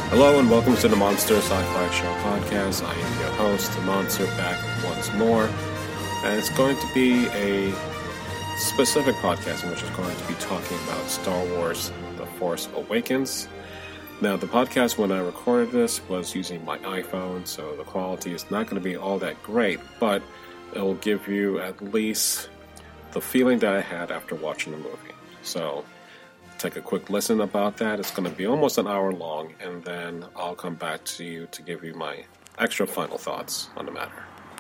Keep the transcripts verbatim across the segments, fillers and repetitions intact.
Hello and welcome to the Monster Sci-Fi Show podcast. I am your host, the Monster, back once more. And it's going to be a specific podcast in which is going to be talking about Star Wars The Force Awakens. Now, the podcast when I recorded this was using my iPhone, so the quality is not going to be all that great, but it will give you at least the feeling that I had after watching the movie. So, take a quick listen about that. It's going to be almost an hour long, and then I'll come back to you to give you my extra final thoughts on the matter.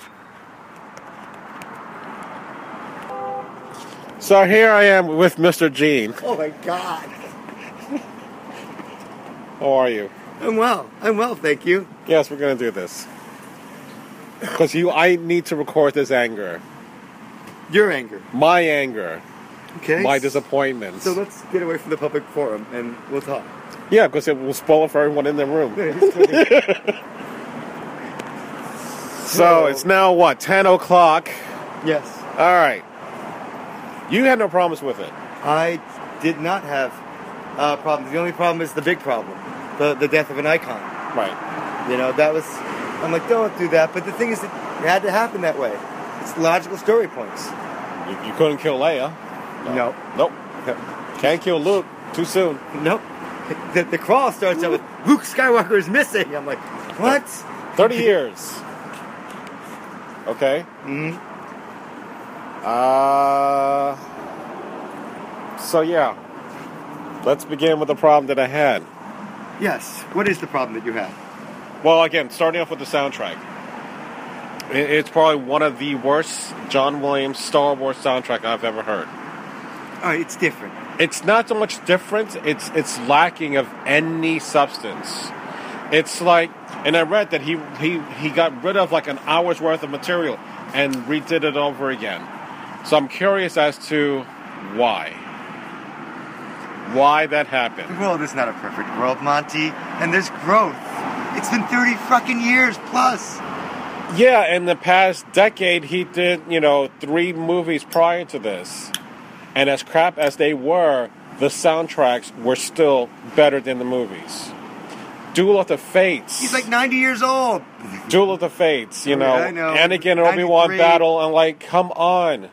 So here I am with Mister Gene. Oh my God. How are you? I'm well. I'm well, thank you. Yes, we're going to do this. Because you, I need to record this anger. Your anger. My anger. Okay. My disappointments. So let's get away from the public forum and we'll talk. Yeah, because it will spoil it for everyone in the room. So it's now what, ten o'clock? Yes. All right. You had no problems with it. I did not have uh, problems. The only problem is the big problem, the the death of an icon. Right. You know, that was. I'm like, don't do that. But the thing is, it had to happen that way. It's logical story points. You, you couldn't kill Leia. No. Nope. nope. Can't kill Luke. Too soon. Nope. The, the crawl starts out with Luke Skywalker is missing. I'm like, what? Thirty years. Okay. Mm-hmm. Uh. So yeah. Let's begin with the problem that I had. Yes. What is the problem that you had? Well, again, starting off with the soundtrack. It, it's probably one of the worst John Williams Star Wars soundtrack I've ever heard. Oh, it's different. It's not so much different, it's it's lacking of any substance. It's like, and I read that he, he, he got rid of like an hour's worth of material and redid it over again. So I'm curious as to why. Why that happened. The world is not a perfect world, Monty, and there's growth. It's been thirty fucking years plus. Yeah, in the past decade, he did, you know, three movies prior to this. And as crap as they were, the soundtracks were still better than the movies. Duel of the Fates. He's like ninety years old. Duel of the Fates, you know. I know. Anakin and Obi-Wan ninety-three. battle, and like, come on.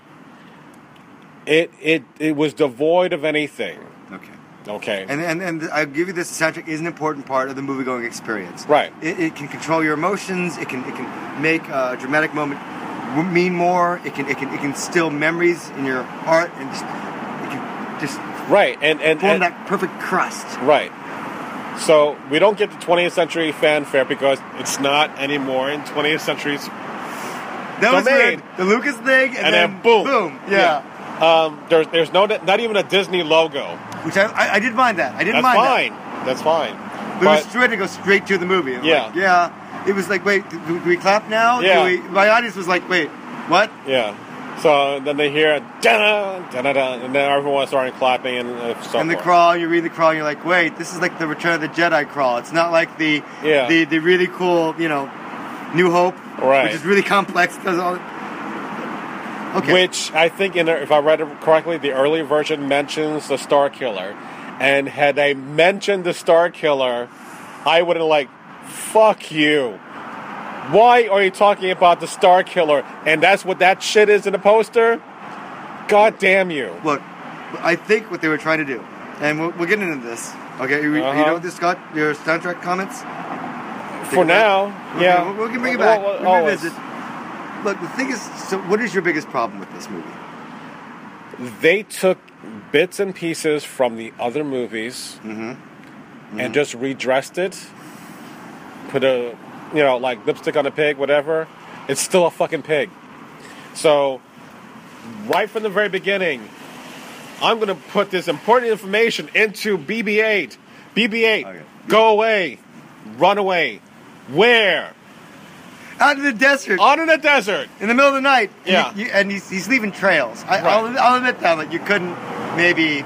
It it it was devoid of anything. Okay. Okay. And and and I'll give you this: the soundtrack is an important part of the movie-going experience. Right. It, it can control your emotions. It can it can make a dramatic moment mean more. It can it can it can still memories in your heart and just it can just right and and, form and that perfect crust. Right. So we don't get the twentieth century fanfare because it's not anymore in twentieth century's That was domain. weird. The Lucas thing, and, And then, then boom. boom. Yeah. Yeah. Um, there's there's no not even a Disney logo. Which I, I I did mind that. I didn't That's mind fine. that. That's fine. But, it was straight to go straight to the movie. I'm Yeah. Like, yeah. It was like, wait, do, do we clap now? Yeah. Do we, my audience was like, wait, what? Yeah. So then they hear da da da da, and then everyone started clapping and uh, so And the forth. crawl, you read the crawl, and you're like, wait, this is like the Return of the Jedi crawl. It's not like the Yeah. the, the really cool, you know, New Hope, Right. which is really complex. Does all. Okay. Which I think, in the, if I read it correctly, the early version mentions the Star Killer, and had they mentioned the Star Killer, I would have like, fuck you. Why are you talking about the Star Killer? And that's what that shit is in the poster? God damn you. Look, I think what they were trying to do, and we'll, we'll get into this. Okay, you, Uh-huh. you know this, Scott? Your soundtrack comments? For now, Okay, yeah. we'll, we can bring it back. Well, well, We'll always. revisit. Look, the thing is, so what is your biggest problem with this movie? They took bits and pieces from the other movies Mm-hmm. Mm-hmm. and just redressed it. Put a, you know, like lipstick on a pig, whatever. It's still a fucking pig. So, right from the very beginning, I'm going to put this important information into B B eight. B B eight, Okay. go away. Run away. Where? Out in the desert. Out in the desert. In the middle of the night. Yeah. And, you, and he's, he's leaving trails. I, Right. I'll, I'll admit that. Like, you couldn't maybe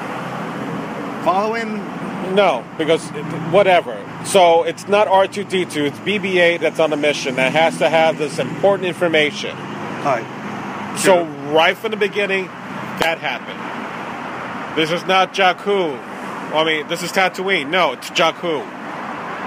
follow him. No, because it- whatever. So it's not R two D two, it's B B eight that's on a mission that has to have this important information. All right. So right from the beginning, that happened. This is not Jakku. I mean, this is Tatooine. No, it's Jakku.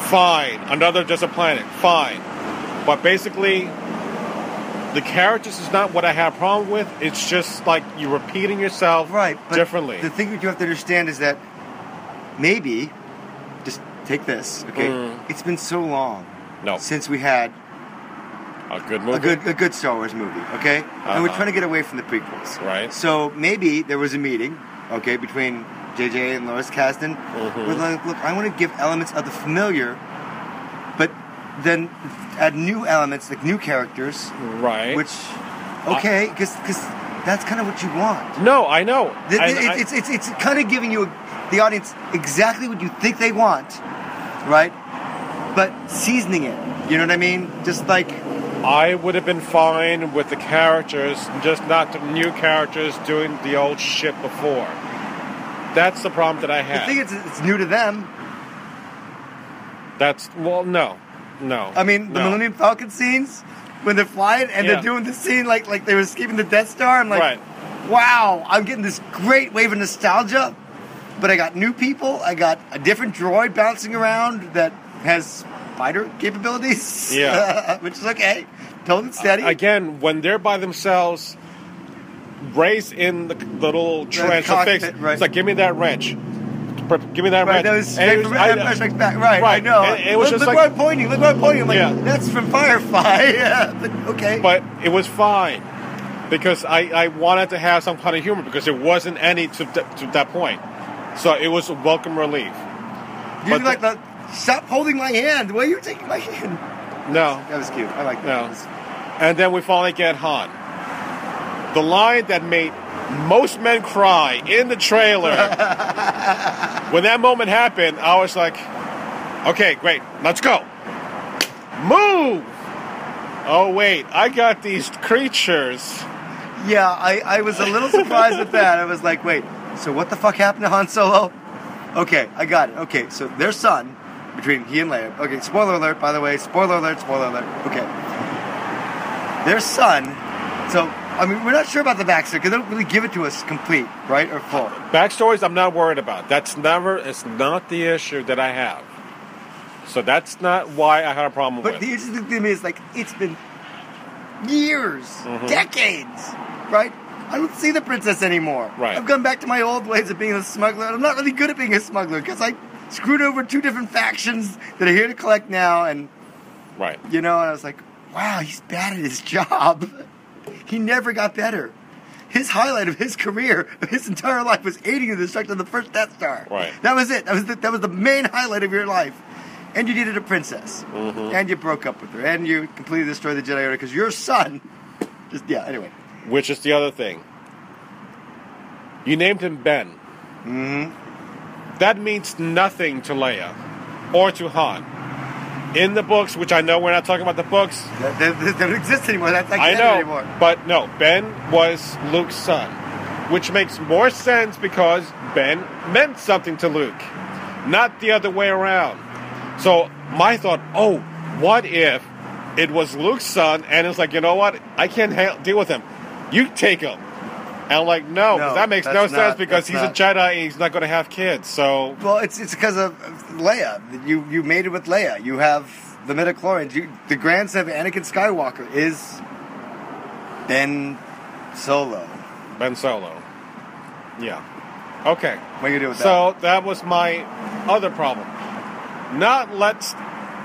fine. Another just a planet, fine. But basically, the characters is not what I have a problem with. It's just like you're repeating yourself right, but differently. The thing that you have to understand is that maybe, just take this, okay? Mm. It's been so long no. since we had a good movie, a good, a good Star Wars movie, okay? Uh-huh. And we're trying to get away from the prequels, right? So maybe there was a meeting, okay, between J J and Lois Kasdan. Mm-hmm. We're like, look, I want to give elements of the familiar, but then add new elements, like new characters. Right. Which, okay, because because that's kind of what you want. No, I know. The, I, it, I, it's, it's, it's kind of giving you, the audience, exactly what you think they want, right? But seasoning it. You know what I mean? Just like... I would have been fine with the characters, just not the new characters doing the old shit before. That's the problem that I have. The thing is, it's new to them. That's, well, no. No. I mean, the no. Millennium Falcon scenes, when they're flying and yeah. they're doing the scene like like they were escaping the Death Star, I'm like, right. wow, I'm getting this great wave of nostalgia, but I got new people, I got a different droid bouncing around that has fighter capabilities, yeah, which is okay, told it steady. Uh, again, when they're by themselves, Ray's in the, the little trench to fix it. Right. It's like, give me that wrench. Give me that right, wrench. That was and from Empire Strikes Back. Right, right, I know. And it was look just look like, where I'm pointing. Look where I'm pointing. I'm like, yeah. that's from Firefly. Yeah, but okay. But it was fine because I, I wanted to have some kind of humor because there wasn't any to, to that point. So it was a welcome relief. You but like the, the stop holding my hand. Why are you taking my hand? No, that was cute. I like that. No. Was... And then we finally get Han. The line that made most men cry in the trailer. When that moment happened, I was like, okay, great, let's go. Move! Oh, wait, I got these creatures. Yeah, I, I was a little surprised at that. I was like, wait, so what the fuck happened to Han Solo? Okay, I got it. Okay, so their son, between he and Leia. Okay, spoiler alert, by the way. Spoiler alert, spoiler alert. Okay. Their son, so... I mean, we're not sure about the backstory because they don't really give it to us complete, right, or full. Backstories, I'm not worried about. That's never, it's not the issue that I have. So that's not why I had a problem but with. But the interesting thing is, like, it's been years, mm-hmm. decades, right? I don't see the princess anymore. Right. I've gone back to my old ways of being a smuggler, and I'm not really good at being a smuggler because I screwed over two different factions that are here to collect now, and right, you know, and I was like, wow, he's bad at his job. He never got better. His highlight of his career, of his entire life, was aiding the destruction of the first Death Star. Right. That was it. That was the, that was the main highlight of your life. And you needed a princess. Mm-hmm. And you broke up with her. And you completely destroyed the Jedi Order because your son... Just, yeah, anyway. Which is the other thing. You named him Ben. Mm-hmm. That means nothing to Leia. Or to Han. In the books, which I know we're not talking about the books. They, they, they don't exist anymore. That's not I know, anymore. But no, Ben was Luke's son. Which makes more sense because Ben meant something to Luke. Not the other way around. So my thought, oh, what if it was Luke's son and it's like, you know what? I can't ha- deal with him. You take him. And I'm like, no, no that makes no not, sense because he's not. a Jedi and he's not going to have kids. So well, it's it's because of Leia. You you made it with Leia. You have the midichlorians. You, the grandson of Anakin Skywalker is Ben Solo. Ben Solo. Yeah. Okay. What are you gonna do with that? So that was my other problem. Not let's.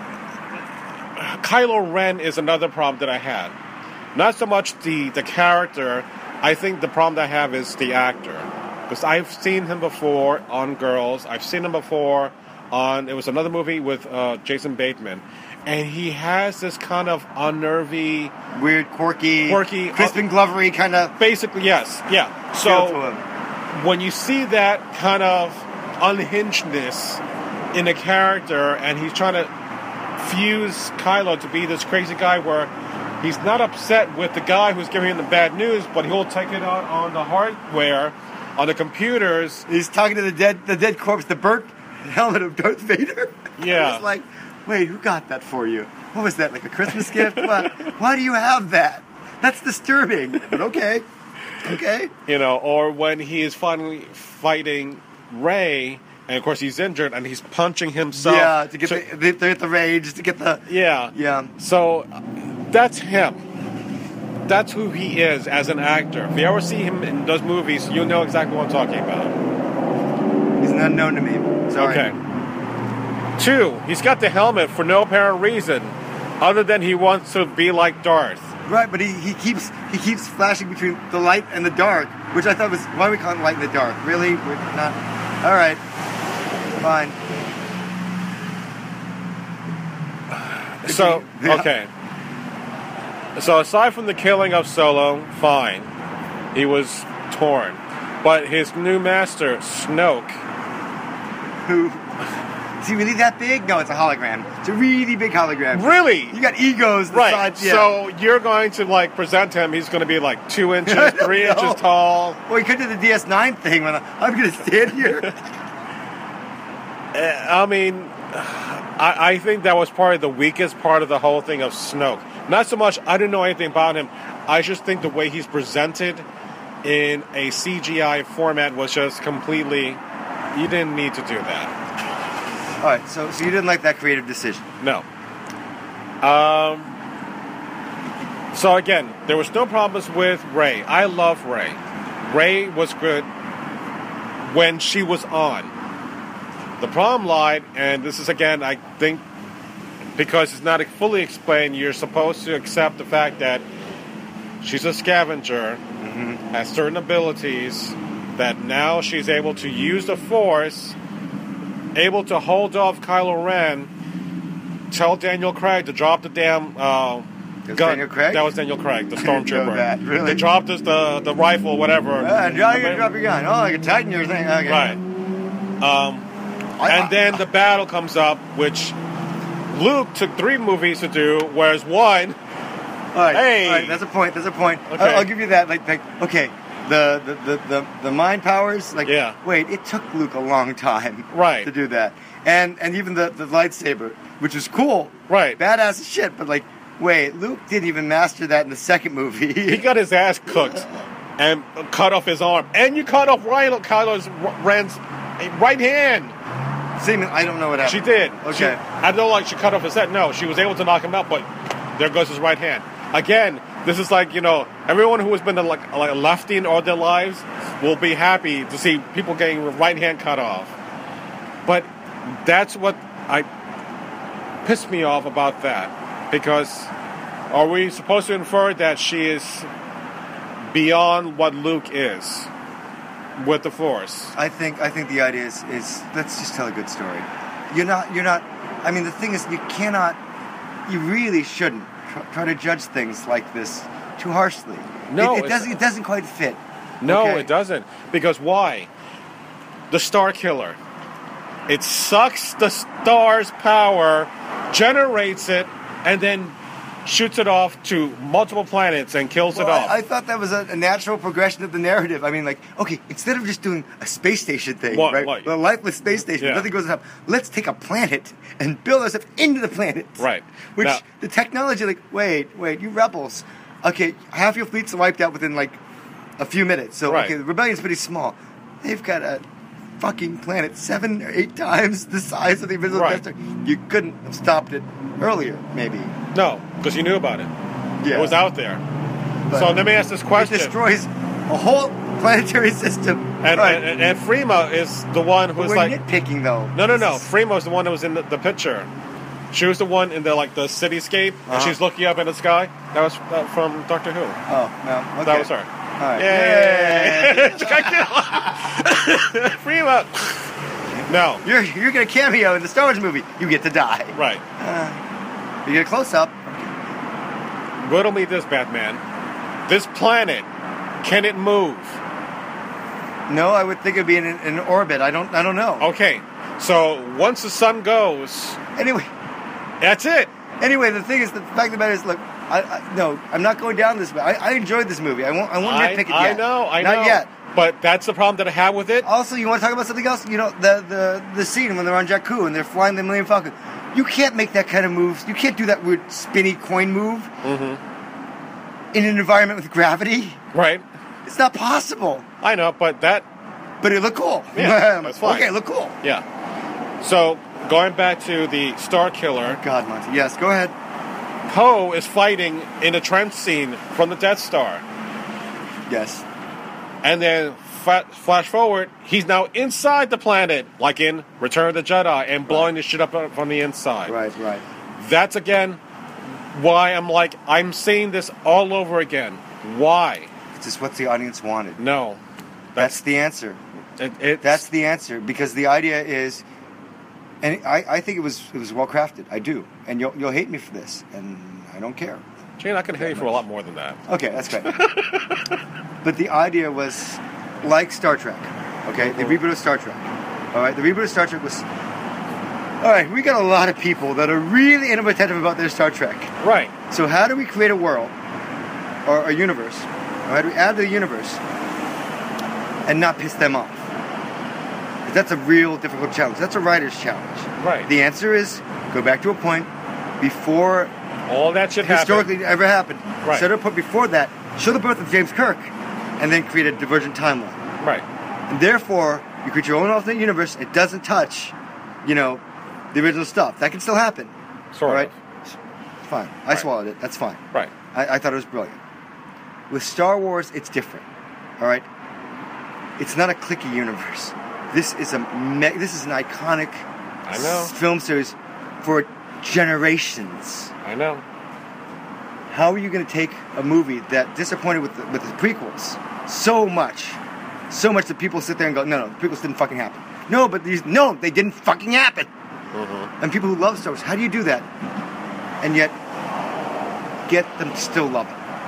Kylo Ren is another problem that I had. Not so much the the character. I think the problem that I have is the actor. Because I've seen him before on Girls. I've seen him before on... It was another movie with uh, Jason Bateman. And he has this kind of unnervy... Weird, quirky... Quirky... Crispin uh, Glovery kind of... Basically, yes. Yeah. So, when you see that kind of unhingedness in a character and he's trying to fuse Kylo to be this crazy guy where... He's not upset with the guy who's giving him the bad news, but he'll take it out on the hardware, on the computers. He's talking to the dead, the dead corpse, the burnt helmet of Darth Vader. Yeah. It's like, wait, who got that for you? What was that? Like a Christmas gift? Why, why do you have that? That's disturbing. But okay, okay. You know, or when he is finally fighting Rey, And of course, he's injured, and he's punching himself. Yeah, to get to, the, the, the rage, to get the... Yeah. Yeah. So, that's him. That's who he is as an actor. If you ever see him in those movies, you know exactly what I'm talking about. He's an unknown to me. Sorry. Okay. Two, he's got the helmet for no apparent reason, other than he wants to be like Darth. Right, but he, he keeps he keeps flashing between the light and the dark, which I thought was, why are we calling it light and the dark? Really? We're not... All right. Fine. So, okay. So aside from the killing of Solo, fine. He was torn. But his new master, Snoke... Who... Is he really that big? No, it's a hologram. It's a really big hologram. Really? You got egos. The Right. sides, yeah. So you're going to like present him. He's going to be like two inches, three No. inches tall. Well, he could do the D S nine thing when I, I'm going to stand here. Uh, I mean, I, I think that was probably the weakest part of the whole thing of Snoke. Not so much I didn't know anything about him. I just think the way he's presented in a C G I format was just completely. You didn't need to do that. All right, so so you didn't like that creative decision. No. Um. So again, there was no problems with Rey. I love Rey. Rey was good when she was on. The problem lied, and this is again, I think, because it's not fully explained, you're supposed to accept the fact that she's a scavenger, mm-hmm. has certain abilities, that now she's able to use the Force, able to hold off Kylo Ren, tell Daniel Craig to drop the damn uh, That was gun. Daniel Craig? That was Daniel Craig, the I didn't know stormtrooper. that, really? They dropped this, the the rifle, whatever. Uh, you can drop your gun. Oh, I can tighten your thing. Okay. Right. Um, I- and then the battle comes up, which Luke took three movies to do, whereas one. All right, Hey! all right, that's a point. That's a point. Okay. I'll, I'll give you that. Like, like okay, the the, the, the the mind powers. Like, Yeah. wait, it took Luke a long time, Right. to do that, and and even the, the lightsaber, which was cool, Right. badass as shit. But like, wait, Luke didn't even master that in the second movie. He got his ass cooked and cut off his arm. And you cut off Ryan Kylo's Ren's right hand. Seeming, I don't know what happened. She did. Okay. She, I don't like she cut off his head. No, she was able to knock him out, but there goes his right hand. Again, this is like, you know, everyone who has been a, like, like a lefty in all their lives will be happy to see people getting the right hand cut off. But that's what I pissed me off about that. Because are we supposed to infer that she is beyond what Luke is with the Force? I think I think the idea is, is let's just tell a good story. You're not you're not. I mean, the thing is, you cannot. You really shouldn't try, try to judge things like this too harshly. No, it, it it's- doesn't. It doesn't quite fit. No, Okay? it doesn't. Because why? The Star Killer. It sucks the star's power, generates it, and then shoots it off to multiple planets and kills Well, it off. I, I thought that was a, a natural progression of the narrative. I mean, like, okay, instead of just doing a space station thing, What- right? what? The lifeless space station, Yeah. nothing goes up. Let's take a planet and build ourselves into the planet. Right. Which Now- the technology, like, wait, wait, you rebels. Okay, half your fleet's wiped out within like a few minutes. So Right. okay, the rebellion's pretty small. They've got a fucking planet seven or eight times the size of the original Right. Death Star. You couldn't have stopped it earlier, maybe. no, because you knew about it. Yeah. It was out there. But So let me ask this question. It destroys a whole planetary system. and, Right. and, and Freema is the one But who's we're like... nitpicking, though. No, no, no. This is- Freema was the one that was in the, the picture. She was the one in the like the cityscape, and Uh-huh. she's looking up in the sky. That was uh, from Doctor Who. Oh, no. Okay. That was her. All right. Yay! She got killed. Freema. No. You're, you're going to cameo in the Star Wars movie. You get to die. Right. Uh, you get a close up. Riddle me this, Batman. This planet, can it move? No, I would think it'd be in an in orbit. I don't I don't know. Okay. So once the sun goes, Anyway, that's it. anyway, the thing is, the fact of the matter is, look, I, I no, I'm not going down this way. I, I enjoyed this movie. I won't I won't I, nitpick it yet. I know, I not know. yet. But that's the problem that I have with it. Also, you want to talk about something else? You know, the the the scene when they're on Jakku and they're flying the Millennium Falcon. You can't make that kind of moves. You can't do that weird spinny coin move Mm-hmm. in an environment with gravity. Right. It's not possible. I know, but that but it looked cool. Yeah, that's fine. Okay, it looked cool. Yeah. So, going back to the Star Killer. Oh, God, Monty. Yes, go ahead. Poe is fighting in a trench scene from the Death Star. Yes. And then, fa- flash forward, he's now inside the planet, like in Return of the Jedi, and blowing the shit up from the inside. Right, right. That's, again, why I'm like, I'm seeing this all over again. Why? It's just what the audience wanted. No. That's, that's the answer. It, it's, that's the answer, because the idea is... And I, I think it was it was well crafted. I do, and you'll you'll hate me for this, and I don't care. Gene, I can hate you for a lot more than that. Okay, that's great. But the idea was like Star Trek. Okay, the reboot of Star Trek. All right, the reboot of Star Trek was. All right, we got a lot of people that are really innovative about their Star Trek. Right. So how do we create a world or a universe? Or how do we add to the universe and not piss them off? That's a real difficult challenge. That's a writer's challenge. Right. The answer is go back to a point before all that shit historically happened. ever happened. Right. Set a point before that. Show the birth of James Kirk, and then create a divergent timeline. Right. And therefore, you create your own alternate universe. It doesn't touch, you know, the original stuff. That can still happen. Sort all right. of. Fine. I right. swallowed it. That's fine. Right. I, I thought it was brilliant. With Star Wars, it's different. All right. It's not a cliquey universe. This is a me- this is an iconic I know. s- film series for generations. I know. How are you going to take a movie that disappointed with the, with the prequels so much, so much that people sit there and go, no, no, the prequels didn't fucking happen. No, but these, no, they didn't fucking happen. Mm-hmm. And people who love Star Wars, how do you do that? And yet, get them to still love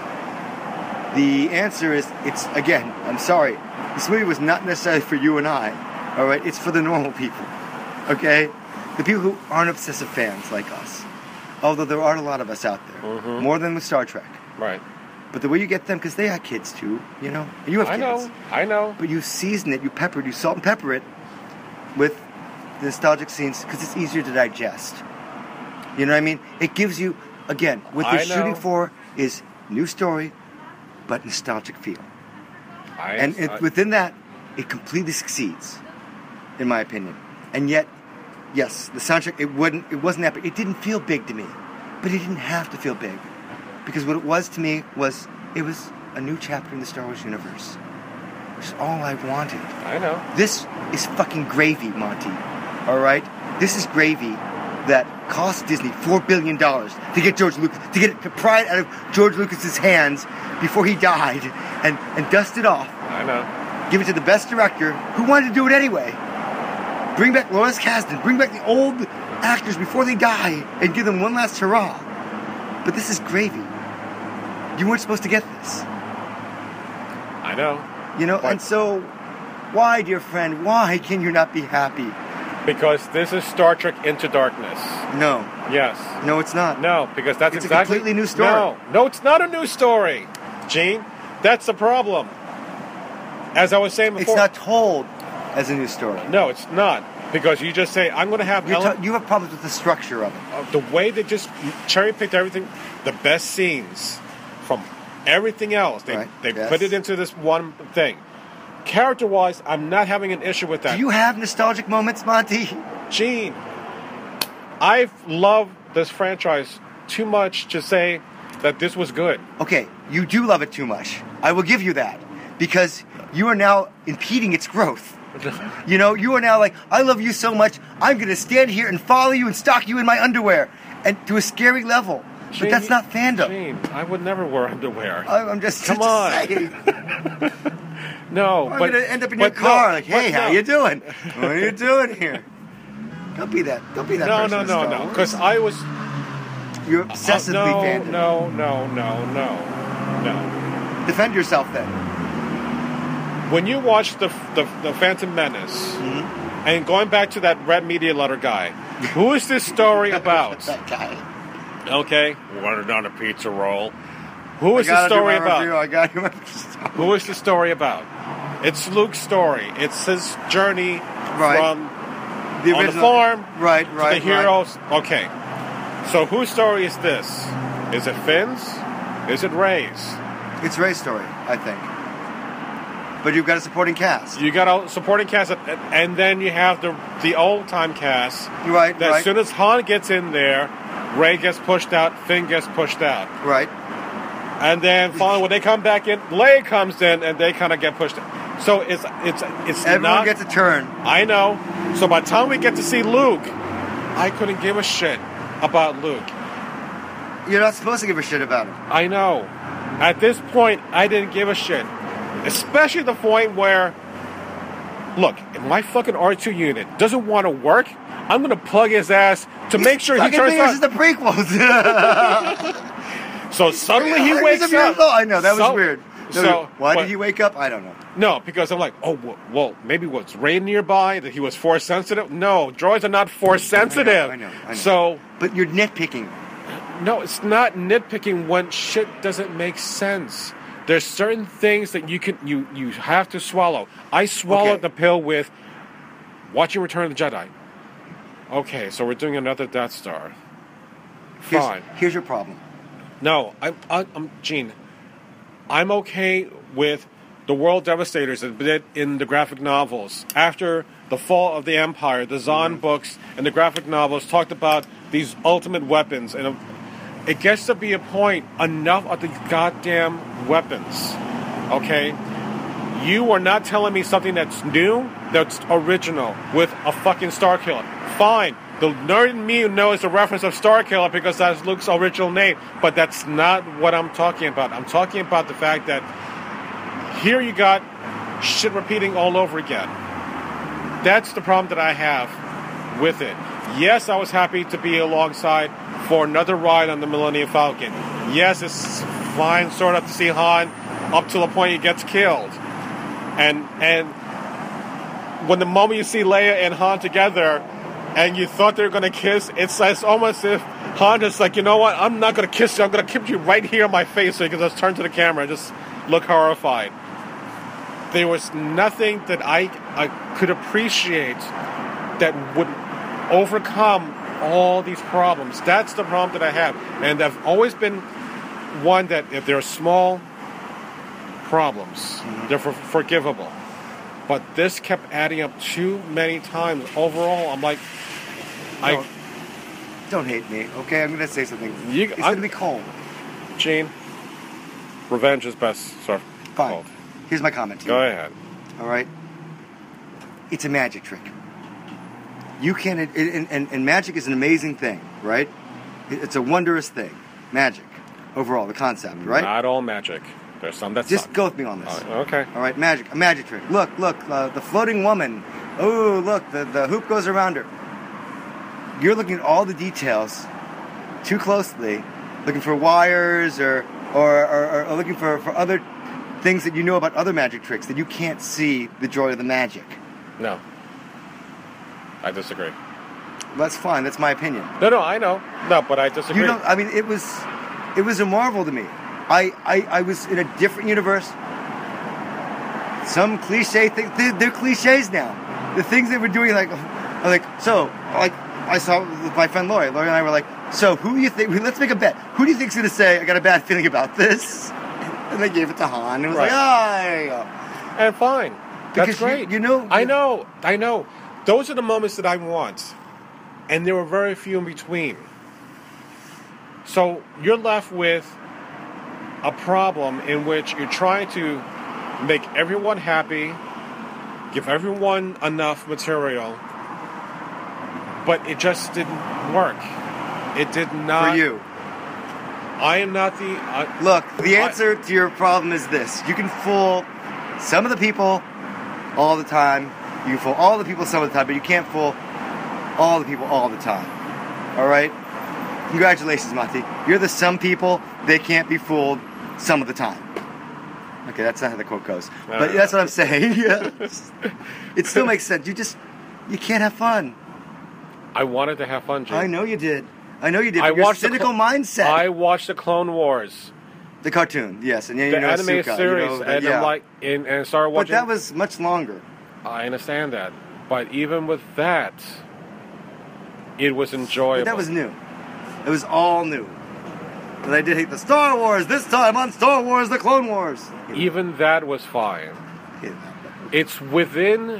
it. The answer is, it's again, I'm sorry, this movie was not necessarily for you and I. All right, it's for the normal people, okay? The people who aren't obsessive fans like us. Although there are a lot of us out there, mm-hmm. more than with Star Trek. Right. But the way you get them, because they have kids too, you know? You have I kids. know, I know. But you season it, you pepper it, you salt and pepper it with the nostalgic scenes, because it's easier to digest. You know what I mean? It gives you, again, what they're I know. shooting for is new story, but nostalgic feel. I, And it, I, within that, it completely succeeds, in my opinion. And yet, yes, the soundtrack, it wouldn't, it wasn't epic. It didn't feel big to me, but it didn't have to feel big, because what it was to me was it was a new chapter in the Star Wars universe, which is all I wanted. I know. This is fucking gravy, Monty. All right, this is gravy that cost Disney four billion dollars to get George Lucas to get it to pry it out of George Lucas's hands before he died, and and dust it off. I know. Give it to the best director who wanted to do it anyway. Bring back Lawrence Kasdan. Bring back the old actors before they die and give them one last hurrah. But this is gravy. You weren't supposed to get this. I know. You know, But- and so why, dear friend, why can you not be happy? Because this is Star Trek Into Darkness. No. Yes. No, it's not. No, because that's It's a exactly... completely new story. No, no, it's not a new story, Gene. That's the problem. As I was saying before... It's not told as a new story. No, it's not. Because you just say, I'm going to have... You're ele- ta- you have problems with the structure of it. uh, the way they just cherry-picked everything, the best scenes from everything else. They, Right, they yes. put it into this one thing. Character-wise, I'm not having an issue with that. Do you have nostalgic moments, Monty? Gene, I've loved this franchise too much to say that this was good. Okay, you do love it too much. I will give you that. Because you are now impeding its growth. You know, you are now like, I love you so much, I'm going to stand here and follow you and stalk you in my underwear. And to a scary level. Gene, But that's not fandom. Gene, I would never wear underwear. I- I'm just, Come just on. saying. no, I'm but going to end up in but your car no, like, hey, but how no. you doing? What are you doing here? Don't be that. Don't be that No, person no, in no, Star no. Wars. Because I was You're uh, obsessively no, fandom. no, no, no, no, no. Defend yourself then. When you watch the the, the Phantom Menace, Mm-hmm. and going back to that Red Media Letter guy, who is this story about? That guy. Okay, wanted on a pizza roll. Who is I gotta the story do my about? review. I got you. Who is the story about? It's Luke's story. It's his journey Right. from The on the original- farm Right, to right, the heroes. Okay. So whose story is this? Is it Finn's? Is it Rey's? It's Ray's story, I think. But you've got a supporting cast. You got a supporting cast, and then you have the the old time cast. Right, that right. As soon as Han gets in there, Rey gets pushed out, Finn gets pushed out. Right. And then finally, when they come back in, Leia comes in, and they kind of get pushed out. So it's it's it's Everyone not, gets a turn. I know. So by the time we get to see Luke, I couldn't give a shit about Luke. You're not supposed to give a shit about him. I know. At this point, I didn't give a shit. Especially the point where, look, if my fucking R two unit doesn't want to work, I'm going to plug his ass to make sure he turns This on. is the prequels. So suddenly he wakes He's a up. miracle. I know, that was So- weird. No, So, why but- did he wake up? I don't know. No, because I'm like, oh, well, well, maybe was Rey nearby, that he was force sensitive? No, droids are not force sensitive. I know, I know, I know. So, But you're nitpicking. no, it's not nitpicking when shit doesn't make sense. There's certain things that you can you you have to swallow. I swallowed Okay. the pill with watching Return of the Jedi. Okay, so we're doing another Death Star. Here's, Fine. here's your problem. No, I'm, I'm, I'm Gene. I'm okay with the world devastators that did in the graphic novels. After the fall of the Empire, the Zahn Mm-hmm. books and the graphic novels talked about these ultimate weapons, and it gets to be a point, enough of the goddamn weapons, okay? You are not telling me something that's new, that's original, with a fucking Starkiller. Fine. The nerd in me knows the reference of Starkiller because that's Luke's original name, but that's not what I'm talking about. I'm talking about the fact that here you got shit repeating all over again. That's the problem that I have with it. Yes, I was happy to be alongside for another ride on the Millennium Falcon. Yes, it's fine sort of to see Han up to the point he gets killed. And and when the moment you see Leia and Han together and you thought they were going to kiss, it's, it's almost as if Han is like, you know what, I'm not going to kiss you, I'm going to kiss you right here in my face so you can just turn to the camera and just look horrified. There was nothing that I, I could appreciate that would overcome all these problems. That's the problem that I have. And I've always been one that if there are small problems, mm-hmm. they're for, forgivable. But this kept adding up too many times. Overall, I'm like, I Don't, don't hate me, okay? I'm going to say something. You, it's going to be cold. Gene, revenge is best served Fine. cold. Here's my comment to Go you. ahead. All right? It's a magic trick. You can, it, and, and, and magic is an amazing thing, right? It, it's a wondrous thing. Magic, overall, the concept, right? Not all magic. There's some that's Just not. go with me on this. Uh, okay. All right, magic, a magic trick. Look, look, uh, the floating woman. Oh, look, the, the hoop goes around her. You're looking at all the details too closely, looking for wires or or, or, or looking for, for other things that you know about other magic tricks that you can't see the joy of the magic. No. I disagree. That's fine. That's my opinion. No, no, I know. No, but I disagree. You don't. I mean, it was it was a marvel to me. I, I, I was in a different universe. Some cliche thing. They're, they're cliches now. The things they were doing, like, like so, like I saw with my friend Lori. Lori and I were like, so who do you think? Let's make a bet. Who do you think's going to say I got a bad feeling about this? And they gave it to Han. And it was Right. like, ah, oh, there you go. And fine. That's Because you- great. you know- I know. I know. Those are the moments that I want. And there were very few in between. So you're left with a problem in which you're trying to make everyone happy, give everyone enough material, but it just didn't work. It did not. For you. I am not the... I, Look, the I- answer to your problem is this. You can fool some of the people all the time. You can fool all the people some of the time, but you can't fool all the people all the time. All right? Congratulations, Monty. You're the some people that can't be fooled some of the time. Okay, that's not how the quote goes. No, But no, that's what I'm saying. It still makes sense. You just, you can't have fun. I wanted to have fun, Jim. I know you did. I know you did. I Your watched the cynical cl- mindset. I watched the Clone Wars, the cartoon, yes. And yeah, you the know animated Ahsoka, series, you know, the- and yeah. I'm like, and, and started But watching. that was much longer. I understand that, but even with that, it was enjoyable. But that was new. It was all new. But I did hate the Star Wars this time on Star Wars: The Clone Wars. Even that was fine. okay. It's within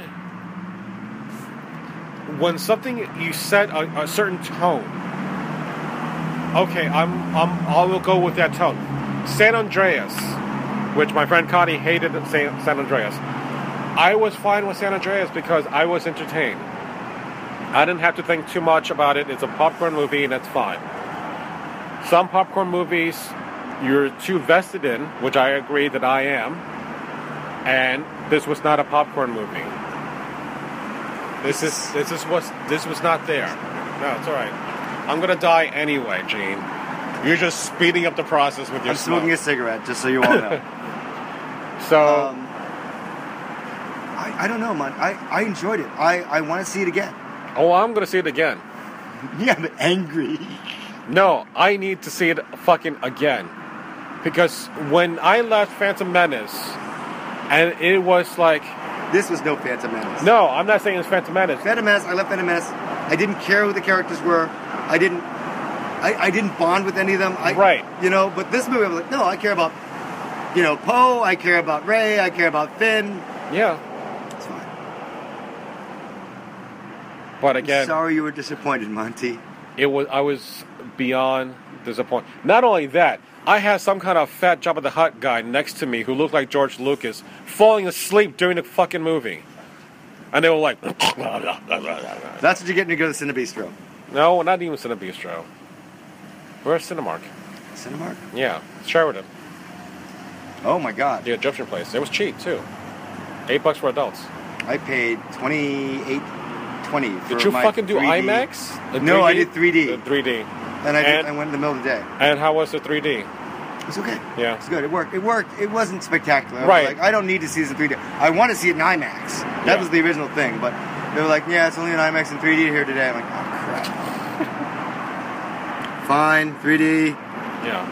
when something you set a, a certain tone. Okay, I'm I'm I will go with that tone. San Andreas, which my friend Connie hated San, San Andreas. I was fine with San Andreas because I was entertained. I didn't have to think too much about it. It's a popcorn movie and that's fine. Some popcorn movies you're too vested in, which I agree that I am, and this was not a popcorn movie. This is this is what this was not there. No, it's all right. I'm gonna die anyway, Gene. You're just speeding up the process with your I'm smoke. smoking a cigarette, just so you all know. So um, I I don't know, man. I, I enjoyed it. I, I want to see it again. oh, I'm gonna see it again. Yeah, I'm angry. No, I need to see it fucking again. Because when I left Phantom Menace, and it was like... This was no Phantom Menace. No, I'm not saying it's Phantom Menace. Phantom Menace, I left Phantom Menace. I didn't care who the characters were. I didn't I, I didn't bond with any of them. I, right. You know, but this movie, I was like, no, I care about, you know, Poe. I care about Rey. I care about Finn. Yeah. It's fine. But again... I'm sorry you were disappointed, Monty. It was. I was beyond disappointed. Not only that, I had some kind of fat Jabba the Hutt guy next to me who looked like George Lucas, falling asleep during the fucking movie. And they were like... That's what you get when you go to Cinebistro. No, not even Cinebistro. Where's Cinemark? Cinemark? Yeah, Sheridan. Oh my God. The Egyptian place. It was cheap, too. Eight bucks for adults. I paid twenty-eight twenty for Did you my fucking do three D. IMAX? The No, I three D? did three D. The three D. And I, did, And- I went in the middle of the day. And how was the three D? It's okay. Yeah. It's good. It worked. It worked. It wasn't spectacular. I was Right. Like, I don't need to see this in three D. I want to see it in IMAX. That Yeah. was the original thing. But they were like, yeah, it's only in IMAX and three D here today. I'm like, oh, crap. Fine, three D. Yeah.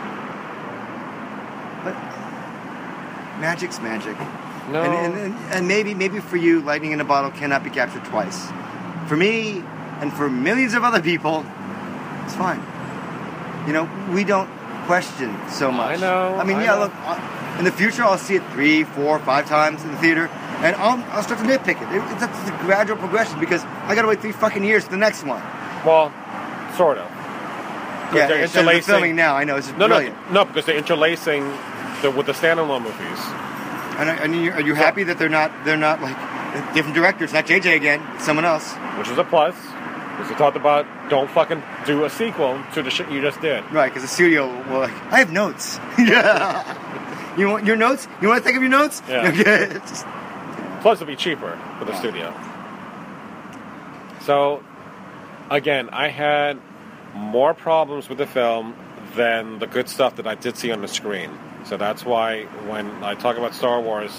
But magic's magic. No. And, and, and, and maybe maybe for you, lightning in a bottle cannot be captured twice. For me, and for millions of other people, it's fine. You know, we don't question so much. I know, I mean, I yeah, know. look, I- in the future, I'll see it three, four, five times in the theater, and I'll, I'll start to nitpick it. it it's, it's a gradual progression because I got to wait three fucking years for the next one. Well, sort of. Yeah, they're it's, they're interlacing- filming now. I know it's No, brilliant. no, no, because they're interlacing the, with the standalone movies. And, I, and you, are you happy that they're not they're not like different directors? Not J J again, it's someone else. Which is a plus. Because we talked about don't fucking do a sequel to the shit you just did. Right, because the studio will like, I have notes. Yeah. You want your notes? You want to think of your notes? Yeah. Okay. It's just- Plus, it'll be cheaper for the Yeah. studio. So, again, I had more problems with the film than the good stuff that I did see on the screen. So that's why when I talk about Star Wars,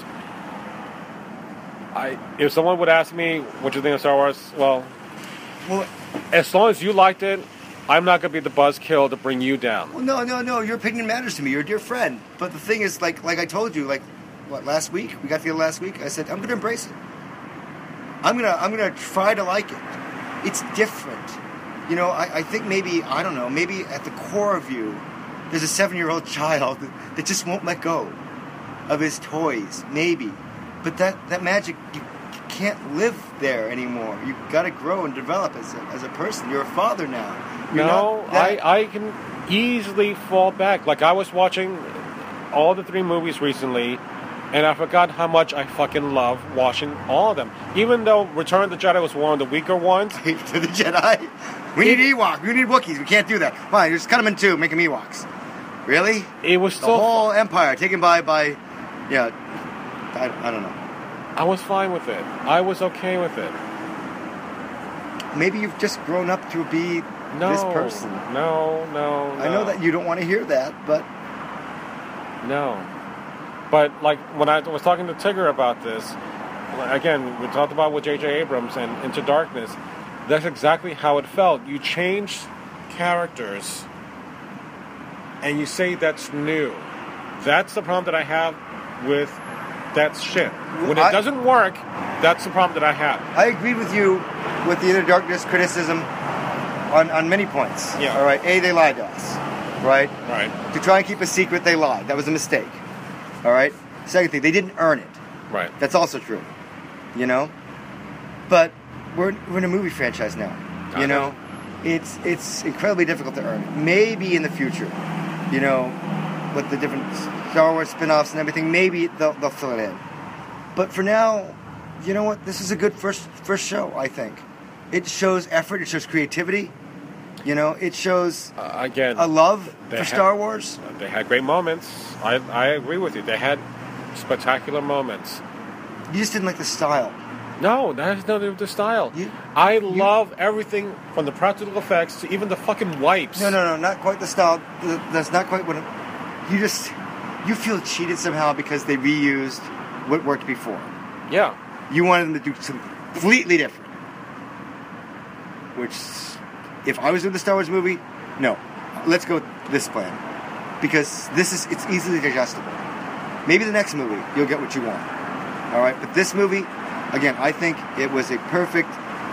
I if someone would ask me what you think of Star Wars, well, well, as long as you liked it, I'm not going to be the buzzkill to bring you down. well, no, no, no. Your opinion matters to me. You're a dear friend. But the thing is, like, like I told you, like, what last week we got together last week. I said I'm going to embrace it. I'm gonna, I'm gonna try to like it. It's different. You know, I, I think maybe I don't know. Maybe at the core of you, there's a seven-year-old child that just won't let go of his toys. Maybe, but that that magic you, you can't live there anymore. You got to grow and develop as a, as a person. You're a father now. You're No, not that- I, I can easily fall back. Like, I was watching all the three movies recently, and I forgot how much I fucking love watching all of them. Even though Return of the Jedi was one of the weaker ones. to the Jedi. We need Ewok. We need Wookiees. We can't do that. Fine, just cut them in two. Make them Ewoks. Really? It was The still... whole empire taken by by, yeah. I, I don't know. I was fine with it. I was okay with it. Maybe you've just grown up to be No. this person. No, no, no. I know that you don't want to hear that, but No. But, like, when I was talking to Tigger about this, again, we talked about with J J Abrams and Into Darkness, that's exactly how it felt. You change characters, and you say that's new. That's the problem that I have with that shit. When it I- doesn't work, that's the problem that I have. I agreed with you with the Inner Darkness criticism on, on many points. Yeah. All right. A, they lied to us. Right? Right. To try and keep a secret, they lied. That was a mistake. All right? Second thing, they didn't earn it. Right. That's also true. You know? But we're, we're in a movie franchise now. You I know? know. It's it's incredibly difficult to earn. Maybe in the future, you know, with the different Star Wars spin-offs and everything, maybe they'll, they'll fill it in. But for now, you know what? This is a good first first show, I think. It shows effort. It shows creativity. You know, it shows Uh, again, a love they for had- Star Wars. They had great moments. I I agree with you. They had spectacular moments. You just didn't like the style. No, that has nothing to do with the style. You- I love everything from the practical effects to even the fucking wipes. No, no, no, not quite the style. Th- That's not quite what it, you just you feel cheated somehow because they reused what worked before. Yeah. You wanted them to do something completely different. Which, if I was doing the Star Wars movie, no, let's go with this plan because this is it's easily digestible. Maybe the next movie you'll get what you want. All right, but this movie, again, I think it was a perfect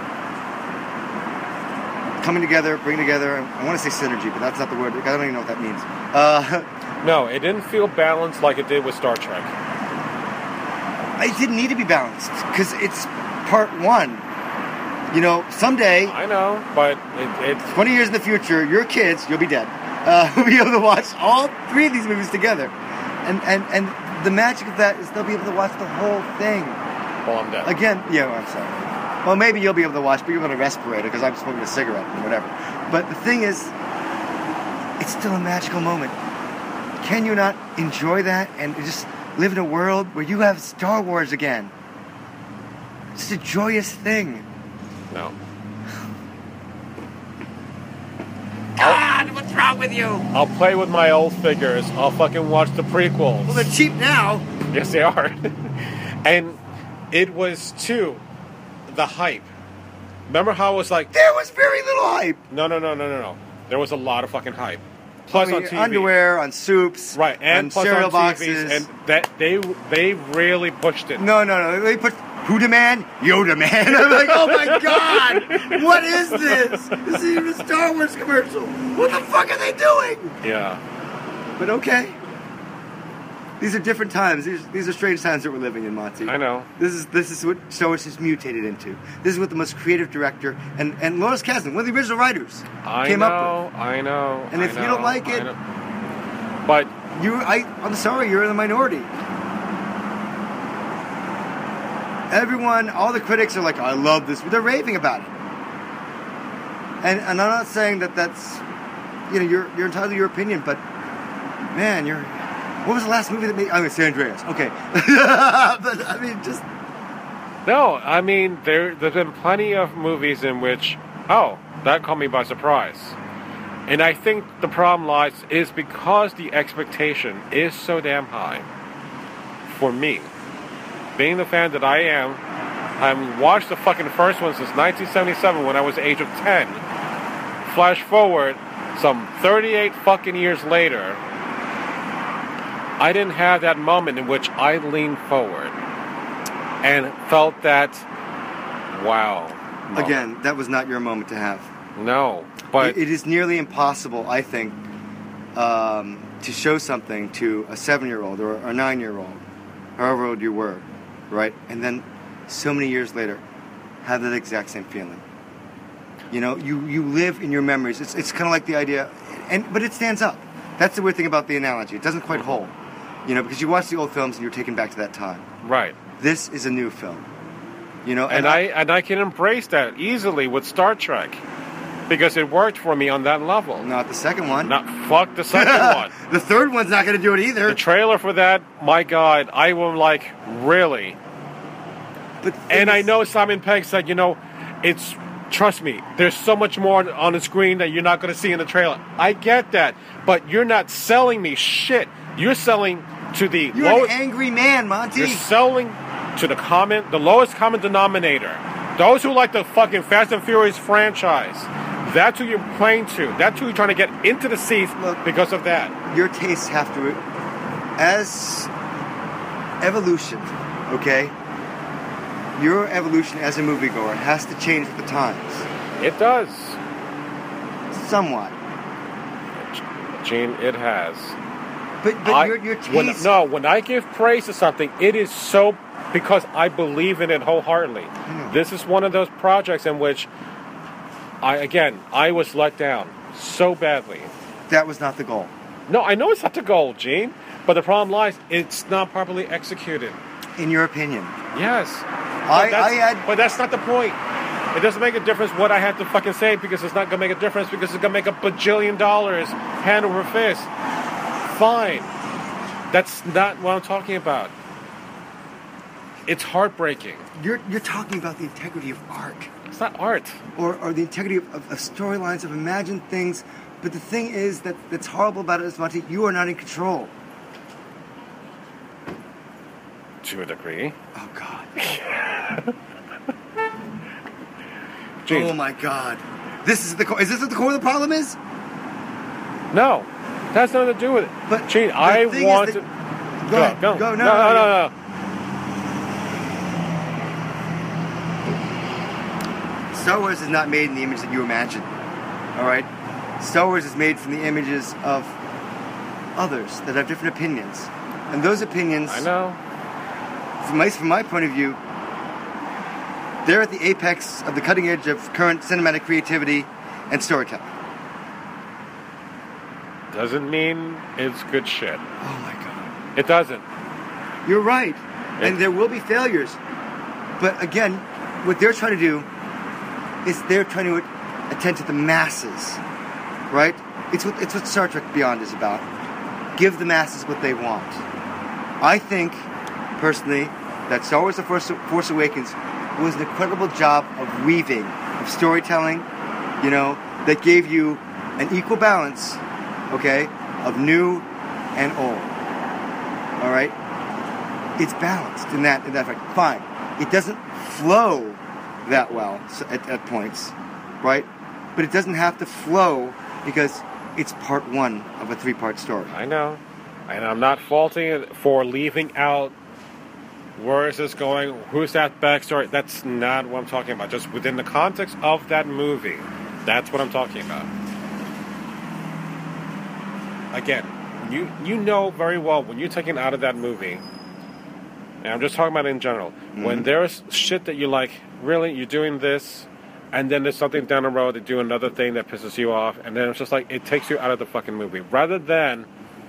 coming together, bring together. I want to say synergy, but that's not the word. I don't even know what that means. Uh, No, it didn't feel balanced like it did with Star Trek. it didn't need to be balanced because it's part one. You know, someday, I know, but it, it twenty years in the future, your kids, you'll be dead, uh, will be able to watch all three of these movies together. And, and, and the magic of that is they'll be able to watch the whole thing. well, I'm dead. Again, yeah, well, I'm sorry. Well, maybe you'll be able to watch, but you're on a respirator because I'm smoking a cigarette and whatever. But the thing is, it's still a magical moment. Can you not enjoy that and just live in a world where you have Star Wars again? It's a joyous thing. No. God, what's wrong with you? I'll play with my old figures. I'll fucking watch the prequels. Well, they're cheap now. Yes, they are. And it was, too, the hype. Remember how it was like, There was very little hype. no, no, no, no, no, no. There was a lot of fucking hype. Plus I mean, on T V. underwear, on soups, Right, and on plus cereal on T Vs. boxes. And that they they really pushed it. No, no, no. They put Huda Man, Yoda Man. I'm like, oh my god, what is this? This is even a Star Wars commercial. What the fuck are they doing? Yeah. But okay. These are different times. These, these are strange times that we're living in, Monty. I know. This is this is what Star Wars has mutated into. This is what the most creative director and, and Lawrence Kasdan, one of the original writers, I came know, up with. I know. And I if you know, don't like I it- know. But You, I, I'm sorry, you're in the minority. Everyone, all the critics are like, I love this. They're raving about it. And, and I'm not saying that that's, you know, you're you're entitled to your opinion, but man, you're. What was the last movie that made? I mean, San Andreas. Okay, but I mean, just no, I mean there there's been plenty of movies in which, oh, that caught me by surprise. And I think the problem lies is because the expectation is so damn high. For me, being the fan that I am, I've watched the fucking first one since nineteen seventy-seven when I was the age of ten. Flash forward some thirty-eight fucking years later, I didn't have that moment in which I leaned forward and felt that, wow. moment. again, that was not your moment to have. No, but it, it is nearly impossible, I think, um, to show something to a seven-year-old or a nine-year-old, however old you were, right? And then so many years later, have that exact same feeling. You know, you, you live in your memories. It's it's kind of like the idea, and but it stands up. That's the weird thing about the analogy. It doesn't quite hold. You know, because you watch the old films and you're taken back to that time. right. This is a new film. You know, And I and I can embrace that easily with Star Trek because it worked for me on that level. not the second one. Not fuck the second one. The third one's not going to do it either. The trailer for that, my God, I was like, really? But And I it's- know Simon Pegg said, you know, it's, trust me, there's so much more on the screen that you're not going to see in the trailer. I get that, but you're not selling me shit. You're selling to the You're lowest, an angry man, Monty. you're selling to the common, the lowest common denominator. Those who like the fucking Fast and Furious franchise. That's who you're playing to. That's who you're trying to get into the seats Look, because of that. Your tastes have to, as evolution, okay? Your evolution as a moviegoer has to change with the times, It does. somewhat. Gene, it has. But but I- your your when, taste. no, when I give praise to something, it is so because I believe in it wholeheartedly. Hmm. This is one of those projects in which, I again, I was let down so badly. That was not the goal. No, I know it's not the goal, Gene, but the problem lies, it's not properly executed. In your opinion. Yes. I, But that's, I had... but that's not the point. It doesn't make a difference what I have to fucking say because it's not going to make a difference because it's going to make a bajillion dollars hand over fist. Fine. That's not what I'm talking about. It's heartbreaking. You're, you're talking about the integrity of art. It's not art. Or, or the integrity of, of, of storylines, of imagined things. But the thing is that that's horrible about it is, Monty, you are not in control. To a degree. Oh, God. Gene. Oh, my God. This is the core. Is this what the core of the problem is? No. That has nothing to do with it. But Gene, the I thing want is that- to... Go ahead. Go, Go. no, No, no, no, no. Star Wars is not made in the image that you imagine. All right? Star Wars is made from the images of others that have different opinions. And those opinions, I know. from my, from my point of view, they're at the apex of the cutting edge of current cinematic creativity and storytelling. Doesn't mean it's good shit. Oh, my God. It doesn't. You're right. Yeah. And there will be failures. But again, what they're trying to do is they're trying to attend to the masses. Right? It's what, it's what Star Trek Beyond is about. Give the masses what they want. I think, personally, that Star Wars The Force, Force Awakens was an incredible job of weaving, of storytelling, you know, that gave you an equal balance, okay, of new and old. All right? It's balanced in that in that fact. Fine. It doesn't flow that well at, at points, right? But it doesn't have to flow because it's part one of a three-part story. I know. And I'm not faulting it for leaving out where is this going, who's that backstory. That's not what I'm talking about. Just within the context of that movie, that's what I'm talking about. Again, you you know very well when you're taken out of that movie, and I'm just talking about it in general, mm-hmm. when there's shit that you like, really, you're doing this, and then there's something down the road, they do another thing that pisses you off, and then it's just like, it takes you out of the fucking movie. Rather than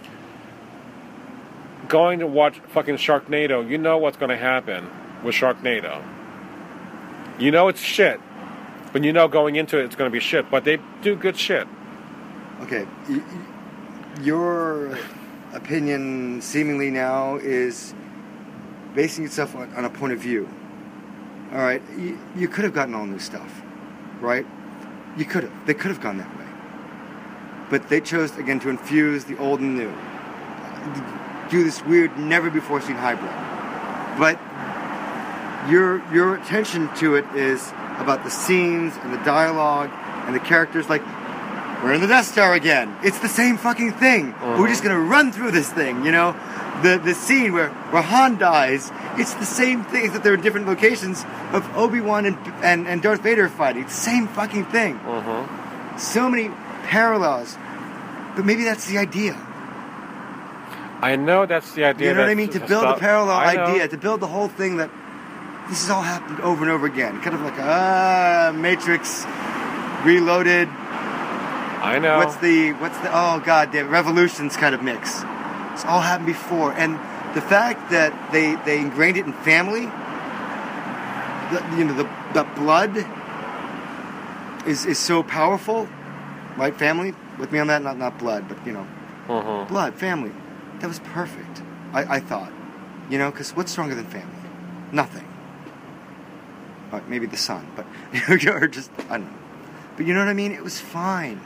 going to watch fucking Sharknado, you know what's going to happen with Sharknado. You know it's shit, but you know going into it it's going to be shit, but they do good shit. Okay, y- your opinion seemingly now is basing itself on, on a point of view. All right, you, you could have gotten all new stuff, right? You could have. They could have gone that way. But they chose, again, to infuse the old and new. Do this weird, never-before-seen hybrid. But your your attention to it is about the scenes and the dialogue and the characters. Like, we're in the Death Star again. It's the same fucking thing. Uh-huh. We're just going to run through this thing, you know? The the scene where, where Han dies, it's the same thing, except they're in different locations of Obi-Wan and, and, and Darth Vader fighting. It's the same fucking thing. Uh-huh. So many parallels. But maybe that's the idea. I know that's the idea. You know what I mean? To build stuff, a parallel I idea, know. to build the whole thing that this has all happened over and over again. Kind of like a uh, Matrix Reloaded. I know. What's the, what's the, oh god, the Revolutions kind of mix. It's all happened before. And the fact that they, they ingrained it in family, the, you know, the, the blood is is so powerful. Right? Family? With me on that? Not not blood, but, you know. Uh-huh. Blood, family. That was perfect, I, I thought. You know, because what's stronger than family? Nothing. Or maybe the sun, but or just, I don't know. But you know what I mean? It was fine.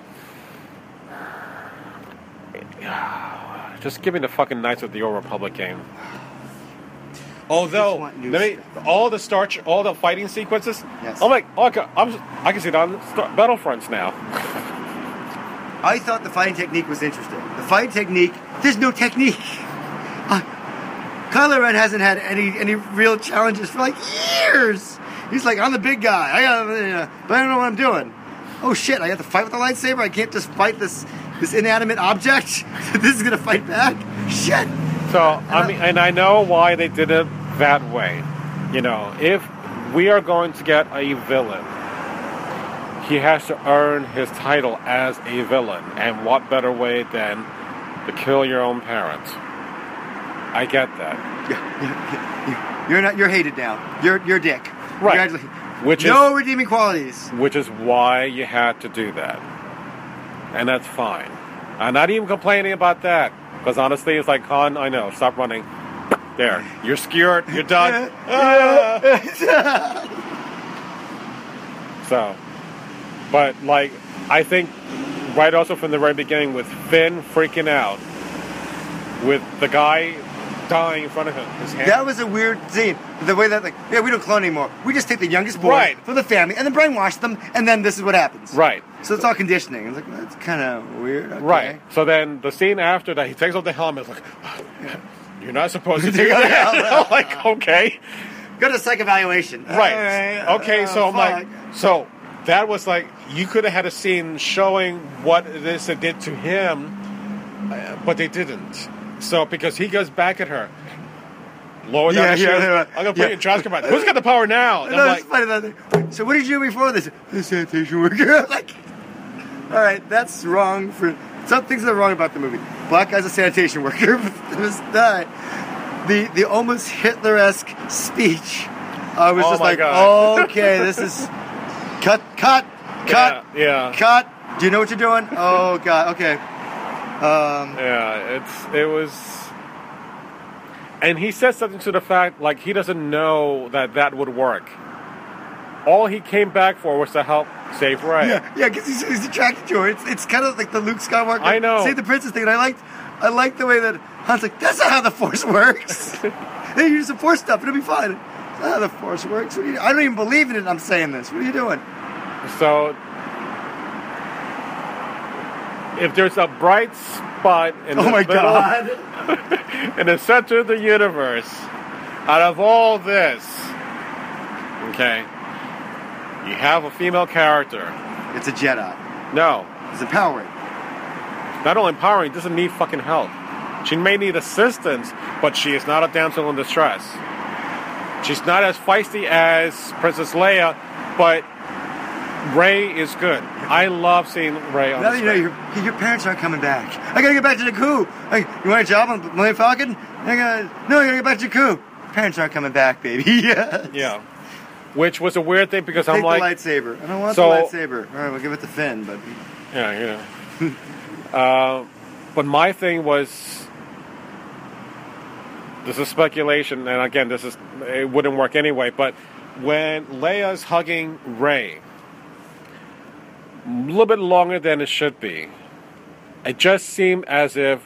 Just give me the fucking Knights of the Old Republic game. Although, let me, all the Star, all the fighting sequences. Yes. I'm like, oh, I can, I'm, I can see it on Star, Battlefronts now. I thought the fighting technique was interesting. The fighting technique, there's no technique. Uh, Kylo Ren hasn't had any any real challenges for like years. He's like, I'm the big guy. I got, uh, but I don't know what I'm doing. Oh shit! I have to fight with a lightsaber. I can't just fight this this inanimate object. This is gonna fight back. Shit. So I mean, and I know why they did it that way. You know, if we are going to get a villain, he has to earn his title as a villain. And what better way than to kill your own parents? I get that. Yeah, yeah, yeah. You're not. You're hated now. You're you're a dick. Right. You're, Which no is, redeeming qualities. Which is why you had to do that. And that's fine. I'm not even complaining about that. Because honestly, it's like, Han, I know, stop running. There. You're skewered. You're done. Ah. So, but like, I think right also from the very beginning with Finn freaking out, with the guy dying in front of him, his hand. That was a weird scene. The way that, like, yeah, we don't clone anymore. We just take the youngest boy Right. from the family and then brainwash them, and then this is what happens. Right. So it's all conditioning. It's like, that's kind of weird. Okay. Right. So then the scene after that, he takes off the helmet, like, you're not supposed to do that. Like, okay. Go to psych evaluation. Right. Uh, okay, uh, so I'm like, fuck. so that was like, you could have had a scene showing what this did to him, uh, but they didn't. So, because he goes back at her, lower down Yeah, the shield, yeah, yeah. I'm going to put Yeah. you in charge command. Who's got the power now? And No, I'm it's like, funny that. So what did you do before this? The sanitation worker. Like, all right, that's wrong for some things that are wrong about the movie. Black guy's a sanitation worker. It was that the the almost Hitler-esque speech. I was Oh just my like, God. okay, this is cut, cut, cut, yeah, yeah. cut. Do you know what you're doing? Oh God, okay. Um, Yeah, it's it was, and he said something to the fact like he doesn't know that that would work. All he came back for was to help save Rey. Yeah, yeah, because he's, he's attracted to her. It's it's kind of like the Luke Skywalker I know. save the princess thing, and I liked I liked the way that Han's like, that's not how the Force works. Hey, you just Force stuff, it'll be fine. That's not how the Force works. What are you, I don't even believe in it. I'm saying this. What are you doing? So, if there's a bright spot in Oh the my middle, God! in the center of the universe, out of all this, okay, you have a female character. It's a Jedi. No, It's empowering. not only empowering, doesn't need fucking help. She may need assistance, but she is not a damsel in distress. She's not as feisty as Princess Leia, but Rey is good. I love seeing Rey on Now the that you know screen. your your parents aren't coming back. I gotta get back to Jakku. Like, you want a job on Millennium Falcon? I gotta, no, I gotta get back to Jakku. Parents aren't coming back, baby. Yes. Yeah. Which was a weird thing because Take I'm like, the lightsaber. I don't want So- the lightsaber. All right, we'll give it to Finn, but yeah, you know. uh, but my thing was, this is speculation, and again, this is it wouldn't work anyway. But when Leia's hugging Rey, a little bit longer than it should be, it just seemed as if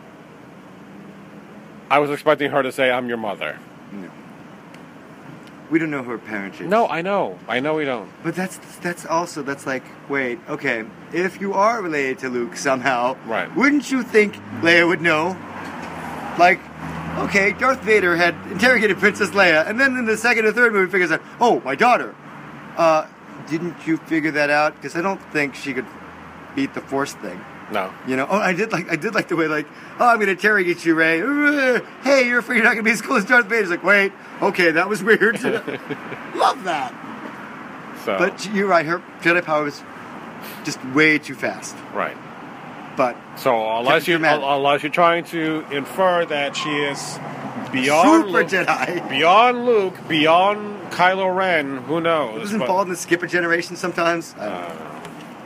I was expecting her to say, "I'm your mother." no. We don't know who her parents is. No, I know, I know we don't. But that's that's also that's like, wait, okay, if you are related to Luke somehow, Right. wouldn't you think Leia would know? Like, okay, Darth Vader had interrogated Princess Leia, and then in the second or third movie figures out, oh, my daughter. Uh, didn't you figure that out? Because I don't think she could beat the Force thing. No. You know, oh, I did like I did like the way like, oh, I'm gonna interrogate you, Rey. Hey, you're afraid you're not gonna be as cool as Darth Vader. He's like, wait, okay, that was weird. Love that. So, But you're right, her Jedi power was just way too fast. right. But So unless you Dramatic. unless you're trying to infer that she is beyond super Luke, Jedi. beyond Luke, beyond Kylo Ren, who knows? Doesn't But- Baldwin skip a generation sometimes? I don't know. Uh,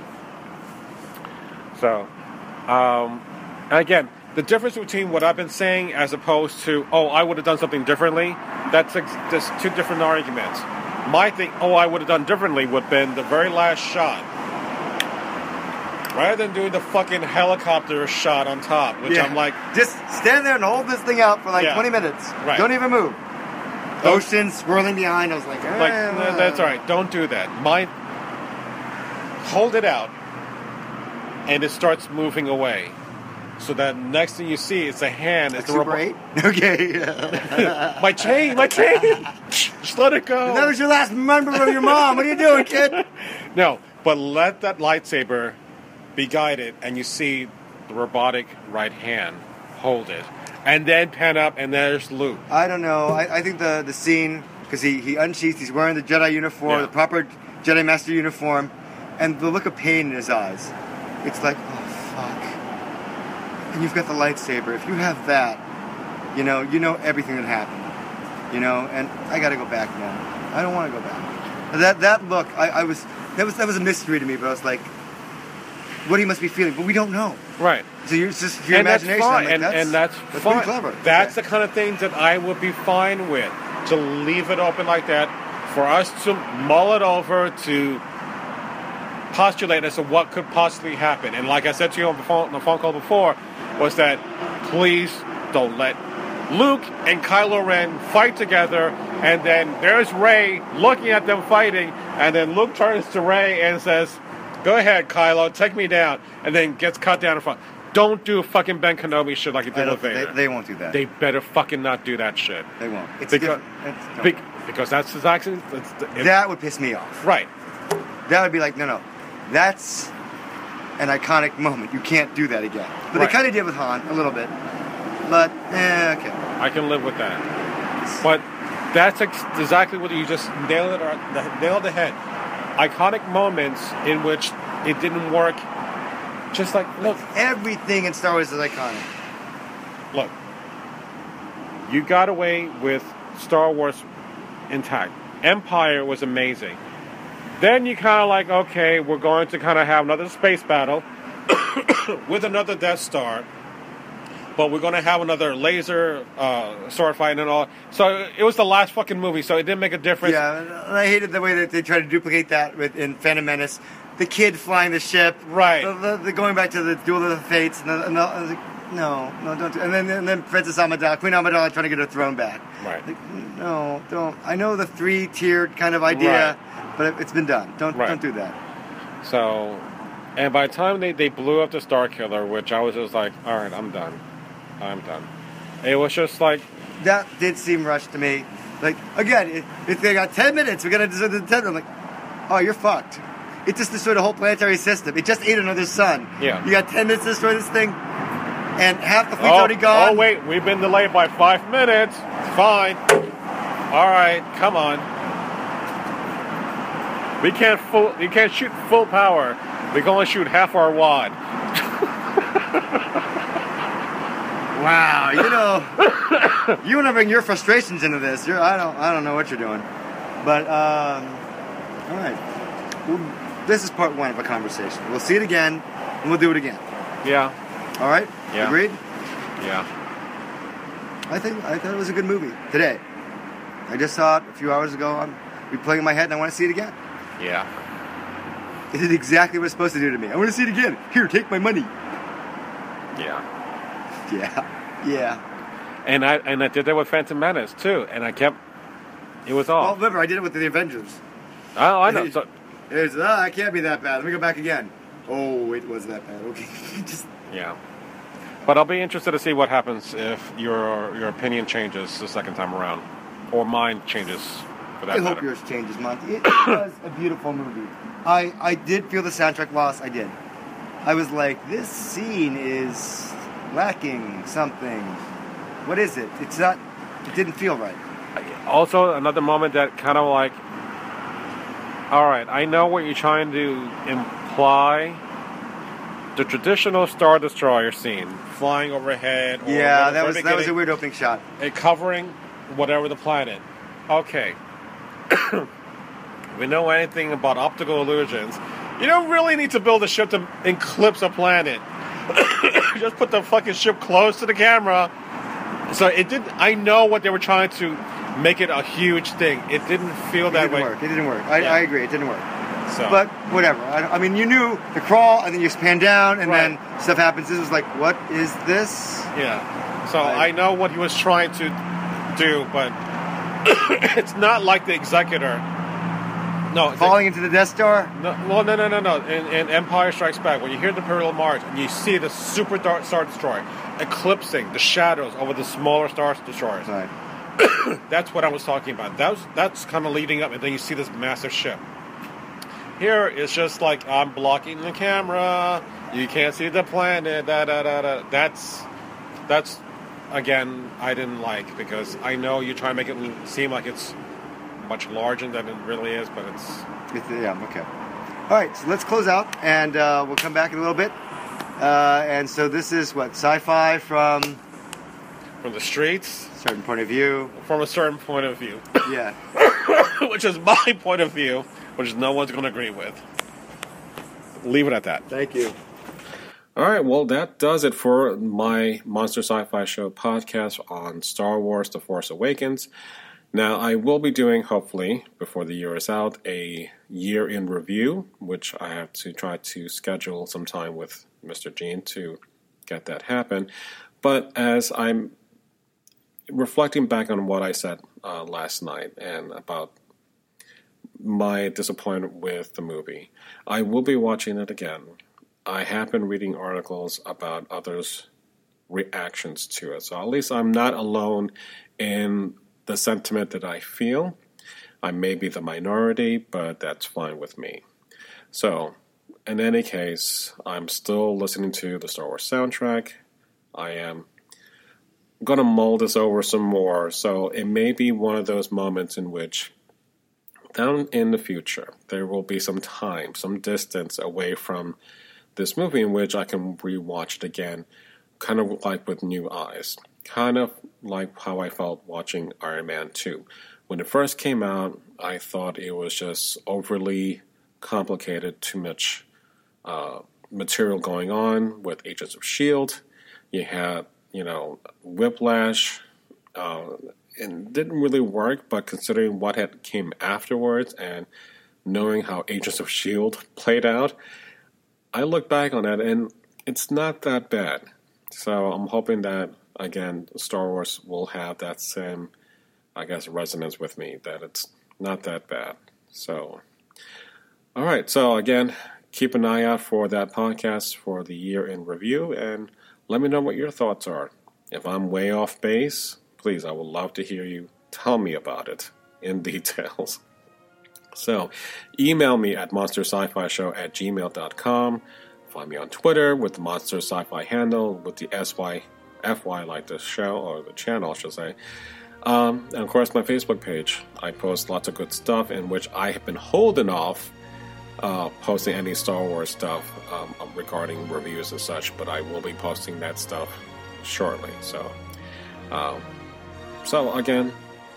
so, um, and again, the difference between what I've been saying as opposed to, oh, I would have done something differently, that's ex- just two different arguments. My thing, oh, I would have done differently would have been the very last shot. Rather than doing the fucking helicopter shot on top, which Yeah. I'm like, just stand there and hold this thing out for like Yeah. twenty minutes. Right. Don't even move. Don't- Ocean swirling behind. I was like, like eh, no, that's all right. Don't do that. My, hold it out, and it starts moving away. So that next thing you see is a hand. Like It's the Super robot- eight? Okay. My chain, my chain. Just let it go. That was your last member of your mom. What are you doing, kid? No, but let that lightsaber be guided, and you see the robotic right hand hold it, And then pan up, and there's Luke. I don't know. I, I think the, the scene, because he, he unsheaths, he's wearing the Jedi uniform, Yeah. the proper Jedi Master uniform, and the look of pain in his eyes. It's like, oh, fuck. And you've got the lightsaber. If you have that, you know, you know everything that happened. You know, and I gotta go back now. I don't want to go back. That that look, I, I was, that was that was a mystery to me, but I was like, what he must be feeling, but we don't know. Right. So you're just your and imagination. That's fine. I'm like, and, that's, and that's, that's fine. pretty clever. That's okay. the kind of things that I would be fine with, to leave it open like that, for us to mull it over, to postulate as to what could possibly happen. And like I said to you on the phone, on the phone call before, was that please don't let Luke and Kylo Ren fight together, and then there's Rey looking at them fighting, and then Luke turns to Rey and says, "Go ahead, Kylo, take me down," and then gets cut down in front. Don't do fucking Ben Kenobi shit like you did with Vader. They, they won't do that. They better fucking not do that shit. They won't. It's because, it's, no. be, because that's exactly... That's the, it, that would piss me off. Right. That would be like, no, no. That's an iconic moment. You can't do that again. But Right. they kind of did with Han, a little bit. But, eh, okay. I can live with that. But that's ex- exactly what you just nailed it, or nailed the head. Iconic moments in which it didn't work. Just like, look, Everything in Star Wars is iconic. look. You got away with Star Wars intact. Empire was amazing. Then you kind of like, okay, we're going to kind of have another space battle with another Death Star. But we're going to have another laser uh, sword fight and all. So it was the last fucking movie, so it didn't make a difference. Yeah, and I hated the way that they tried to duplicate that with, in Phantom Menace. The kid flying the ship. Right. The, the, the going back to the Duel of the Fates. And, the, and the, I was like, no, no, don't do And then, and then Princess Amidala, Queen Amidala trying to get her throne back. Right. Like, no, don't. I know the three-tiered kind of idea, Right. but it's been done. Don't Right. don't do that. So, and by the time they, they blew up the Star Killer, which I was just like, all right, I'm done. I'm done. It was just like... That did seem rushed to me. Like, again, if, if they got ten minutes, we're going to destroy the ten. I'm like, oh, you're fucked. It just destroyed the whole planetary system. It just ate another sun. Yeah. You got ten minutes to destroy this thing, and half the fleet's oh, already gone. Oh, wait, we've been delayed by five minutes. It's fine. All right, come on. We can't full. You can't shoot full power. We can only shoot half our wad. Wow, you know, you want to bring your frustrations into this. You're, I don't, I don't know what you're doing, but um, all right. Well, this is part one of a conversation. We'll see it again, and we'll do it again. Yeah. All right. Yeah. Agreed. Yeah. I think I thought it was a good movie today. I just saw it a few hours ago. I'm replaying in my head, and I want to see it again. Yeah. It did exactly what it's supposed to do to me. I want to see it again. Here, take my money. Yeah. Yeah. Yeah. And I and I did that with Phantom Menace too, and I kept. It was Well, off. remember, I did it with the Avengers. Oh, I know. So, It's, ah, it can't be that bad. Let me go back again. Oh, it was that bad. Okay. Just yeah. But I'll be interested to see what happens if your your opinion changes the second time around, or mine changes for that I matter. hope yours changes, Monty. It was a beautiful movie. I, I did feel the soundtrack loss. I did. I was like, this scene is lacking something. What is it? It's not. It didn't feel right. Also, another moment that kind of like, all right, I know what you're trying to imply. The traditional Star Destroyer scene, flying overhead. Or Yeah, that or was that was a weird opening shot. And covering whatever the planet. Okay. We know anything about optical illusions. You don't really need to build a ship to eclipse a planet. Just put the fucking ship close to the camera. So it didn't. I know what they were trying to make it a huge thing. It didn't feel It that didn't way. work. It didn't work. I, Yeah. I agree. It didn't work. So. But whatever. I, I mean, you knew the crawl, and then you pan down, and Right. then stuff happens. This was like, what is this? Yeah. So I- I know what he was trying to do, but it's not like the Executor. No. the- Falling into the Death Star? No, well, no, no, no, no. In, in Empire Strikes Back, when you hear the Imperial March and you see the Super Dar- Star Destroyer eclipsing the shadows over the smaller Star Destroyers, Right. that's what I was talking about. That was, that's kind of leading up, and then you see this massive ship. Here, it's just like, I'm blocking the camera, you can't see the planet, da da da da. That's, that's again, I didn't like, because I know you try to make it seem like it's much larger than it really is, but it's... it's yeah, okay. All right, so let's close out, and uh, we'll come back in a little bit. Uh, and so this is, what, sci-fi from... From the streets. Certain point of view. From a certain point of view. Yeah. Which is my point of view, which no one's going to agree with. Leave it at that. Thank you. All right, well, that does it for my Monster Sci-Fi Show podcast on Star Wars The Force Awakens. Now, I will be doing, hopefully, before the year is out, a year in review, which I have to try to schedule some time with Mister Gene to get that happen. But as I'm reflecting back on what I said uh, last night and about my disappointment with the movie, I will be watching it again. I have been reading articles about others' reactions to it, so at least I'm not alone in the sentiment that I feel. I may be the minority, but that's fine with me. So, in any case, I'm still listening to the Star Wars soundtrack. I am going to mull this over some more, so it may be one of those moments in which, down in the future, there will be some time, some distance away from this movie in which I can rewatch it again, kind of like with new eyes. Kind of like how I felt watching Iron Man two. When it first came out, I thought it was just overly complicated, too much uh, material going on with Agents of S H I E L D. You had, you know, Whiplash. Uh, it didn't really work, but considering what had came afterwards and knowing how Agents of S H I E L D played out, I look back on it and it's not that bad. So I'm hoping that, again, Star Wars will have that same, I guess, resonance with me, that it's not that bad. So, all right. So, again, keep an eye out for that podcast for the year in review, and let me know what your thoughts are. If I'm way off base, please, I would love to hear you tell me about it in details. So, email me at monster sci fi show at gmail dot com. Find me on Twitter with the Monster Sci-Fi handle, with the S Y F Y like the show, or the channel, I should say. Um, and of course, my Facebook page. I post lots of good stuff in which I have been holding off uh, posting any Star Wars stuff um, regarding reviews and such, but I will be posting that stuff shortly. So, um, so again,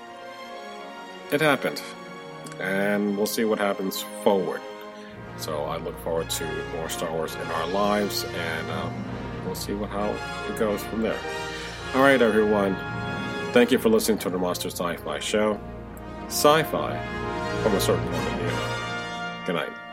it happened. And we'll see what happens forward. So I look forward to more Star Wars in our lives, and um, we'll see what how it goes from there. All right, everyone. Thank you for listening to the Monster Sci-Fi Show. Sci-fi from a certain point of view. Good night.